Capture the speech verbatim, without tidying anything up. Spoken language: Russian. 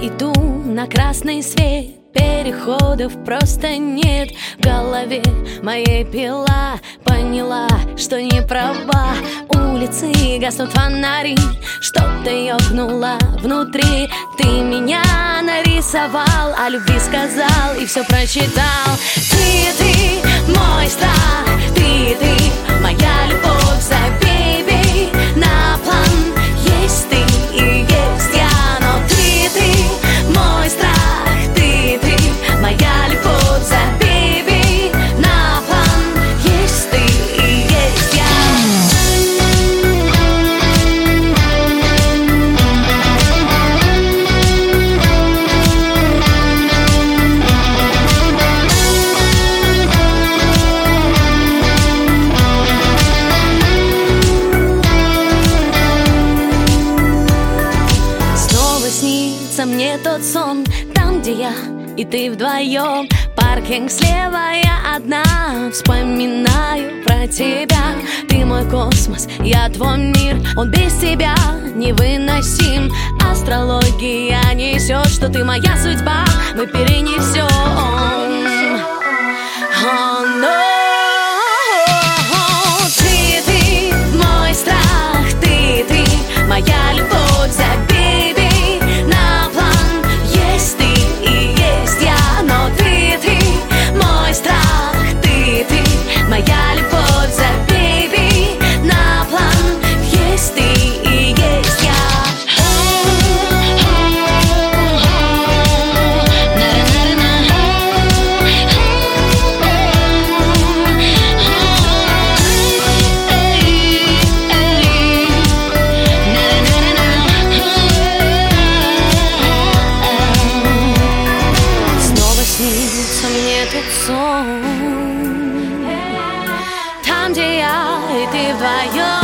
иду на красный свет, переходов просто нет. В голове моей пила, поняла, что не права. Улицы гаснут фонари, что-то ёкнуло внутри. Ты меня нарисовал, о любви сказал и все прочитал. Ты, ты, мой страх, ты, ты, моя любовь, забей на план. Есть ты и есть я, но ты, ты, мой страх, ты, ты, моя любовь, забей на план. Есть ты и есть я. Мне тот сон, там, где я и ты вдвоем. Паркинг слева, я одна, вспоминаю про тебя. Ты мой космос, я твой мир, он без тебя невыносим. Астрология несет, что ты моя судьба, мы перенесем. Oh, no. Ты, ты, мой страх, ты, ты, моя любовь, забей. Моя любовь, забей на план. Есть ты и есть я. Снова снится мне тот сон, там, где я и ты вдвоем.